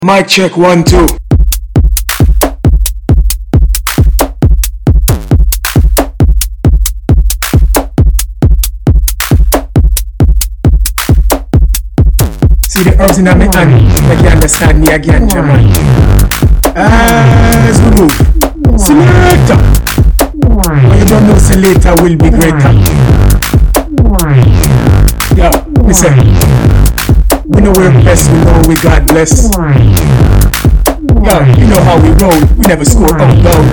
Mic check 1 2. See the herbs in my hand, make you understand me again, German. As we move, selector. But you don't know, selector will be greater. Yeah, listen. We know we're blessed, we know we God bless. Yeah, you know how we roll, we never score up down.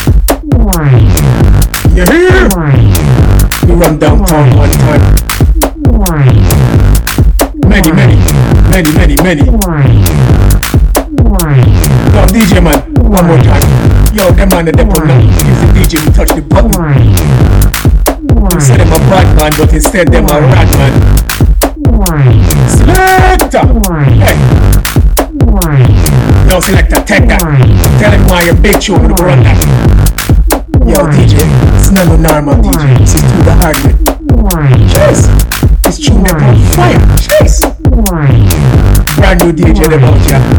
You hear? We run downtown one time. Many. Yo, DJ man, one more time. Yo, them man the depot now. Use the DJ who touch the button. You say them a bad man, but instead them a rat man. Selector! Hey! Yo, selector, take that. Tell him why you're big show when you run that. Yo, DJ, it's not no normal DJ. This is too the hard way. Jeez! This tune that on fire. Jeez! Brand new DJ them out here.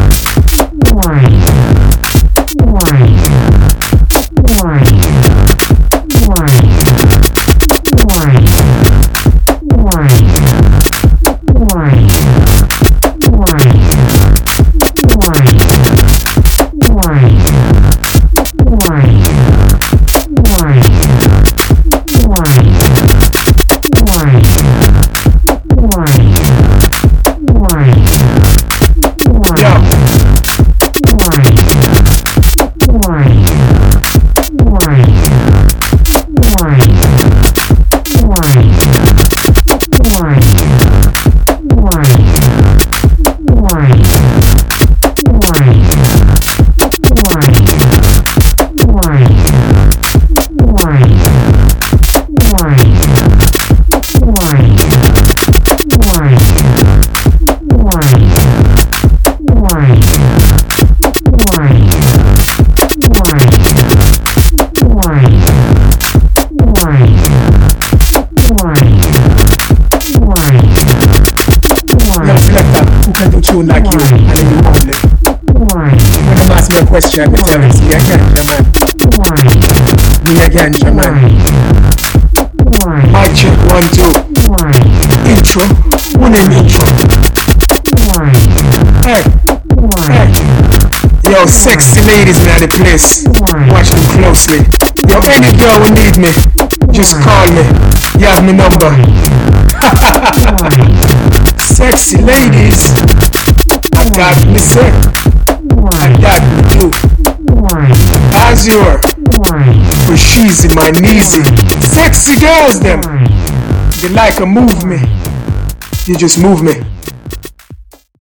Like you, and then you hold it. When them ask me a question, I tell them, see again, German. Me again, German. Mic check 1 2. Intro, one in intro. Hey. Yo, sexy ladies in the place. Watch them closely. Yo, any girl who need me, just call me. You have my number. Sexy ladies. I got me sick. I got me too. Azure. For she's in my kneesy. Sexy girls them. They like a move me. You just move me.